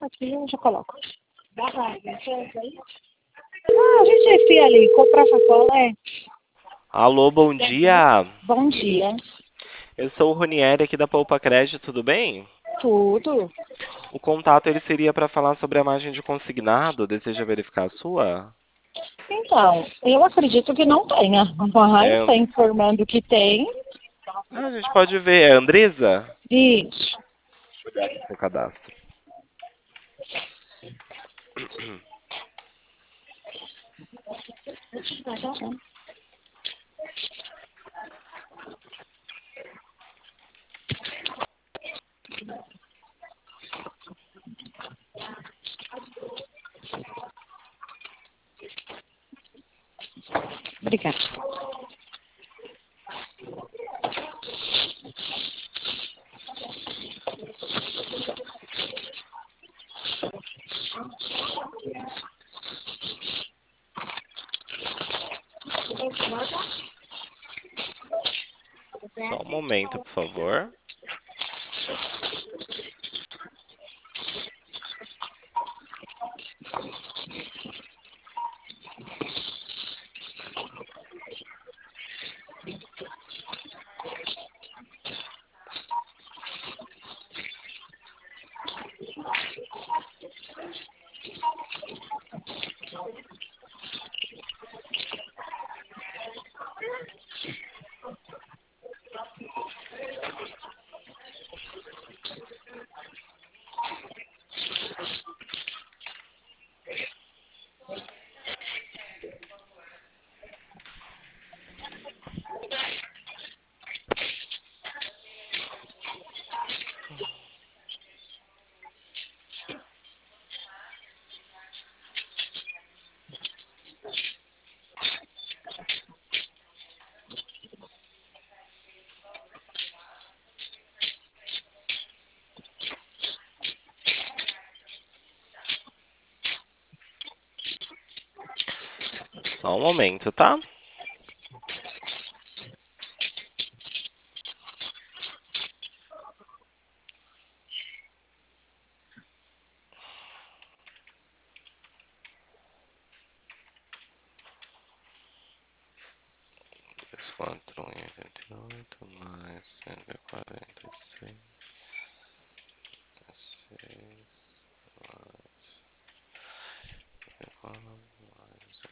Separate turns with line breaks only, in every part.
Aqui eu já coloco. A gente enfia ali, comprar sacola.
Alô, bom dia.
Bom dia.
Eu sou o Ronieri aqui da Poupa Crédito, tudo bem?
Tudo.
O contato ele seria para falar sobre a margem de consignado. Deseja verificar a sua?
Então, eu acredito que não tenha, mas
É,
está informando que tem.
a gente pode ver. É Andresa?
Isso.
Seu cadastro.
Obrigada.
Só um momento, por favor. Só um momento, tá? Quatro e 88 mais 146. 6 mais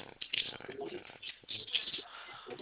188.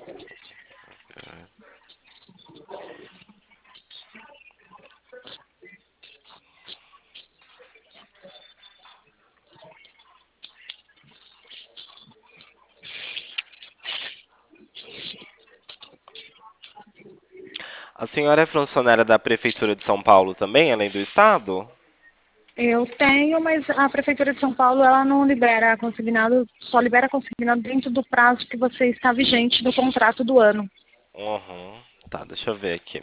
A senhora é funcionária da Prefeitura de São Paulo também, além do Estado?
Eu tenho, mas a Prefeitura de São Paulo ela não libera consignado, só libera consignado dentro do prazo que você está vigente do contrato do ano.
Uhum. Tá, deixa eu ver aqui.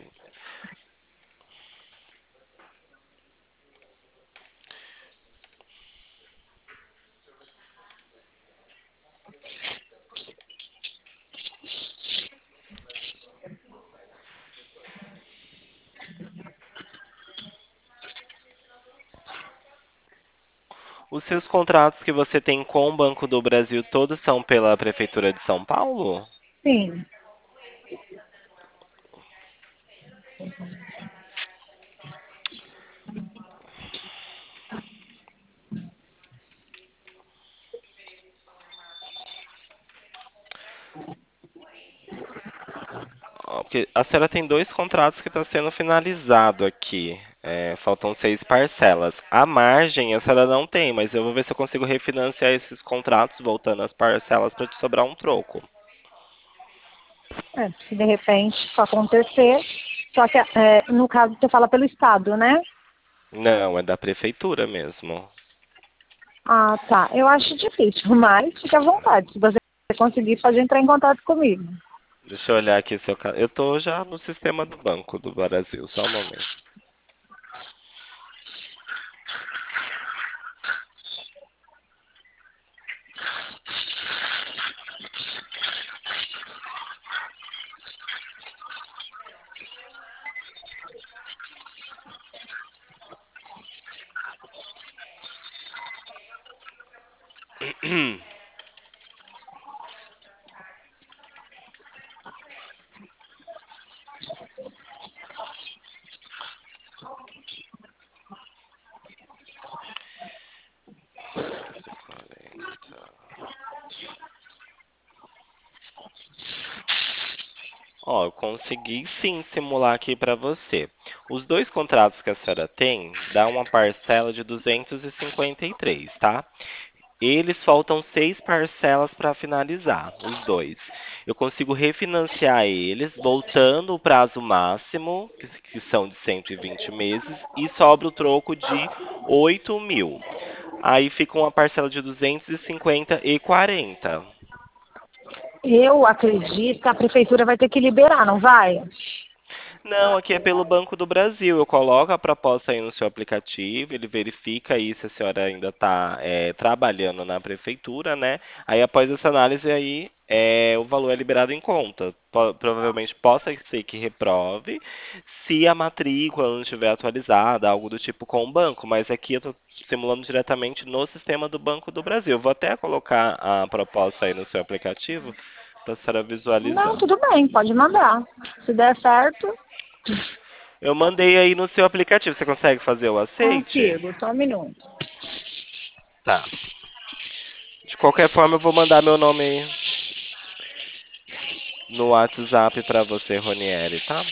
Os seus contratos que você tem com o Banco do Brasil todos são pela Prefeitura de São Paulo?
Sim.
Ó, porque a senhora tem dois contratos que estão sendo finalizado aqui. É, faltam 6 parcelas. A margem a senhora não tem, mas eu vou ver se eu consigo refinanciar esses contratos voltando às parcelas para te sobrar um troco.
Se de repente isso acontecer, só que no caso você fala pelo Estado, né?
Não, é da prefeitura mesmo.
Ah, tá. Eu acho difícil, mas fique à vontade. Se você conseguir, pode entrar em contato comigo.
Deixa eu olhar aqui seu. Eu tô já no sistema do Banco do Brasil, só um momento. Ó, eu consegui sim simular aqui para você. Os dois contratos que a senhora tem dá uma parcela de 253, tá? Eles faltam 6 parcelas para finalizar, os dois. Eu consigo refinanciar eles, voltando o prazo máximo, que são de 120 meses, e sobra o troco de 8.000. Aí fica uma parcela de 250 e 40.
Eu acredito que a prefeitura vai ter que liberar, não vai?
Não, aqui é pelo Banco do Brasil. Eu coloco a proposta aí no seu aplicativo, ele verifica aí se a senhora ainda está trabalhando na prefeitura, né? Aí após essa análise aí, o valor é liberado em conta. Provavelmente possa ser que reprove, se a matrícula não estiver atualizada, algo do tipo com o banco. Mas aqui eu estou simulando diretamente no sistema do Banco do Brasil. Vou até colocar a proposta aí no seu aplicativo para a senhora
Não,
visualizar.
tudo bem, pode mandar. Se der certo,
Eu mandei aí no seu aplicativo. Você consegue fazer o aceite?
consigo. Só um minuto.
Tá. De qualquer forma, eu vou mandar meu nome aí no WhatsApp pra você, Ronieri, tá?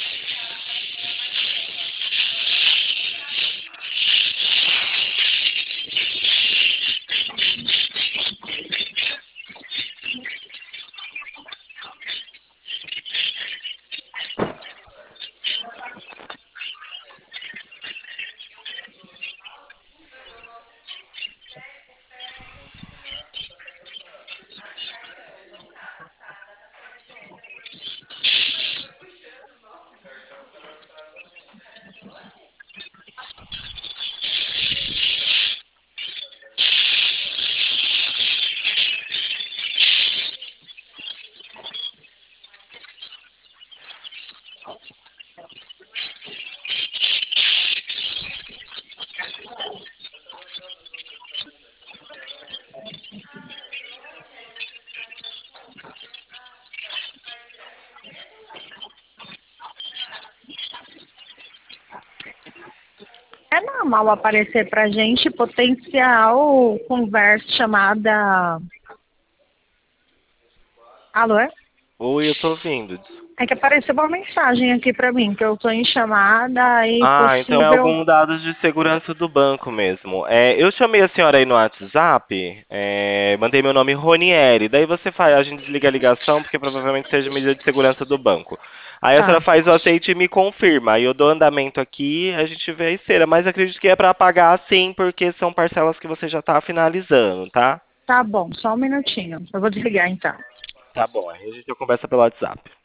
É normal aparecer pra gente potencial conversa chamada. Alô?
Oi, eu tô ouvindo.
É que apareceu uma mensagem aqui pra mim, que eu tô em chamada e
Ah, então é
possível.
algum dados de segurança do banco mesmo. Eu chamei a senhora aí no WhatsApp, mandei meu nome Ronieri. Daí você faz, a gente desliga a ligação, porque provavelmente seja medida de segurança do banco. Aí a senhora
Tá,
faz o aceite e me confirma. Aí eu dou andamento aqui, a gente vê a esteira. Mas acredito que é para pagar sim, porque são parcelas que você já está finalizando, tá?
tá bom, só um minutinho. Eu vou desligar então.
Tá bom, aí a gente conversa pelo WhatsApp.